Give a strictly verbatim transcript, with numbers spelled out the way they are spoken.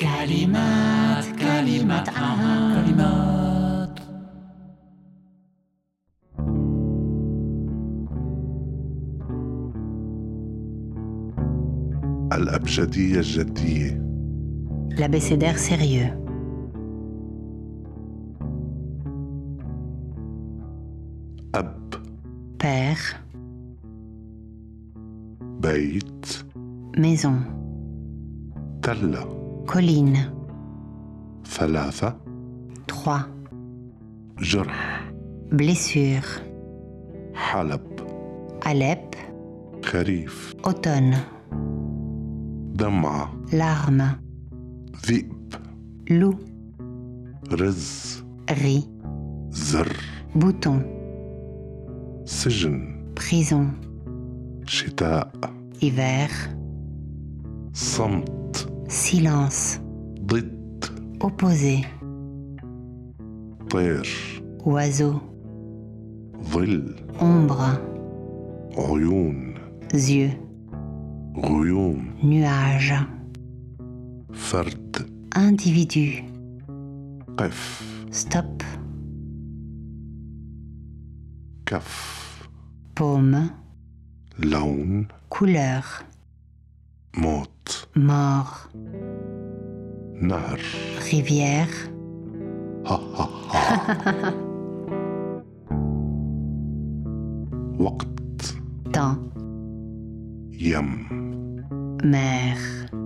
كلمات كلمات آه. كلمات الأبجدية الجدية. L'abécédaire sérieux. أب. Père. بيت. Maison. تلة. Colline. ثلاثة. Trois. جرح. Blessure. حلب. Alep. خريف. Automne. دمعة. Larme. ذئب. Loup. رز. Riz. زر. Bouton. سجن. Prison. شتاء. Hiver. صمت. Silence. ضد. Opposé. طير. Oiseau. ظل. Ombre. عيون. Yeux. غيوم. Nuage. فرد. Individu. قف. Stop. كف. Paume. لون. Couleur. موت. Mort. نهر. Rivière. ها ها ها. وقت. Temps. يم. Mer.